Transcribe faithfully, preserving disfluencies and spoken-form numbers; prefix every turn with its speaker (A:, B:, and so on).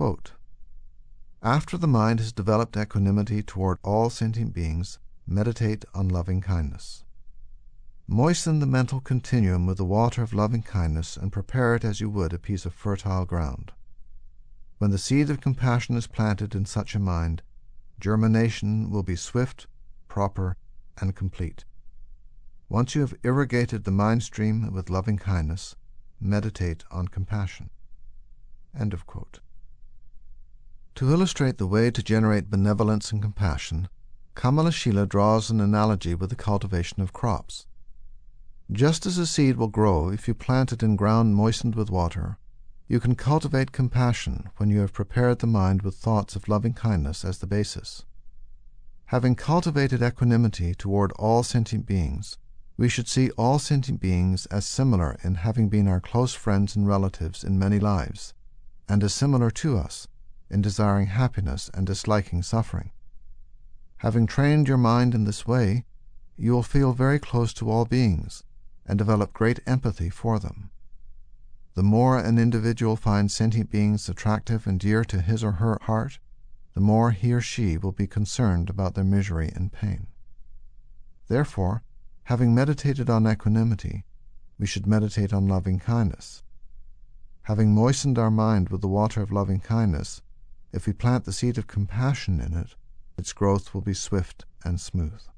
A: Quote, "After the mind has developed equanimity toward all sentient beings, meditate on loving kindness. Moisten the mental continuum with the water of loving kindness and prepare it as you would a piece of fertile ground. When the seed of compassion is planted in such a mind, germination will be swift, proper, and complete. Once you have irrigated the mind stream with loving kindness, meditate on compassion." End of quote. To illustrate the way to generate benevolence and compassion, Kamalashila draws an analogy with the cultivation of crops. Just as a seed will grow if you plant it in ground moistened with water, you can cultivate compassion when you have prepared the mind with thoughts of loving kindness as the basis. Having cultivated equanimity toward all sentient beings, we should see all sentient beings as similar in having been our close friends and relatives in many lives, and as similar to us in desiring happiness and disliking suffering. Having trained your mind in this way, you will feel very close to all beings and develop great empathy for them. The more an individual finds sentient beings attractive and dear to his or her heart, the more he or she will be concerned about their misery and pain. Therefore, having meditated on equanimity, we should meditate on loving kindness. Having moistened our mind with the water of loving kindness, if we plant the seed of compassion in it, its growth will be swift and smooth.